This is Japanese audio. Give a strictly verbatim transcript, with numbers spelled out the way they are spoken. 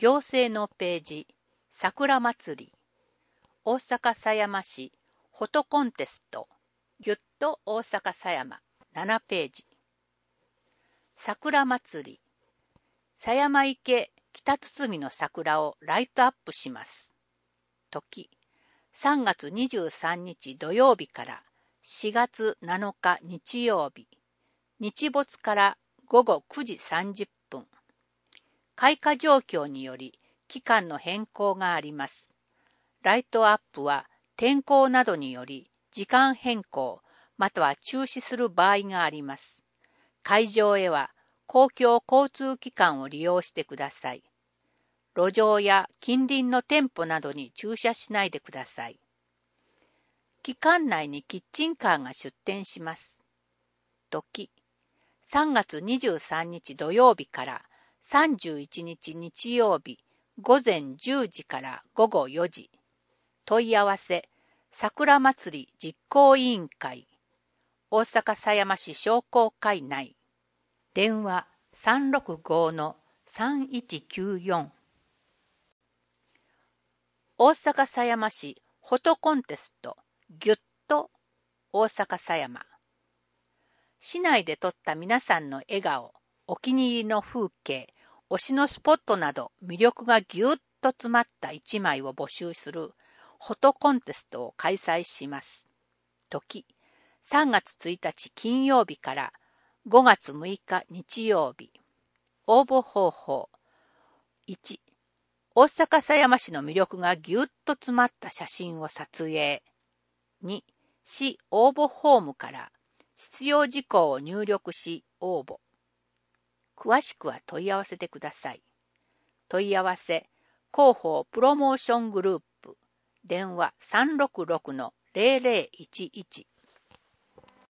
行政のページ、桜祭り、大阪狭山市フォトコンテスト、ぎゅっと大阪狭山ななページ。桜祭り、狭山池北堤の桜をライトアップします。時、さんがつにじゅうさんにち土曜日からしがつなのか日曜日、日没からごごくじさんじゅっぷん。開花状況により期間の変更があります。ライトアップは天候などにより時間変更または中止する場合があります。会場へは公共交通機関を利用してください。路上や近隣の店舗などに駐車しないでください。期間内にキッチンカーが出店します。時、さんがつにじゅうさんにち土曜日からさんじゅういちにち日曜日ごぜんじゅうじからごごよじ。問い合わせ、桜まつり実行委員会、大阪狭山市商工会内。電話 さんろくごのさんいちきゅうよん。大阪狭山市フォトコンテストぎゅっと大阪狭山。市内で撮った皆さんの笑顔、お気に入りの風景、推しのスポットなど魅力がぎゅっと詰まったいちまいを募集するフォトコンテストを開催します。時、さんがつついたち金曜日からごがつむいか日曜日。応募方法。いち、大阪狭山市の魅力がぎゅっと詰まった写真を撮影。に、市応募フォームから必要事項を入力し応募。詳しくは問い合わせてください。問い合わせ、広報プロモーショングループ、電話 さんろくろくのぜろぜろいちいち。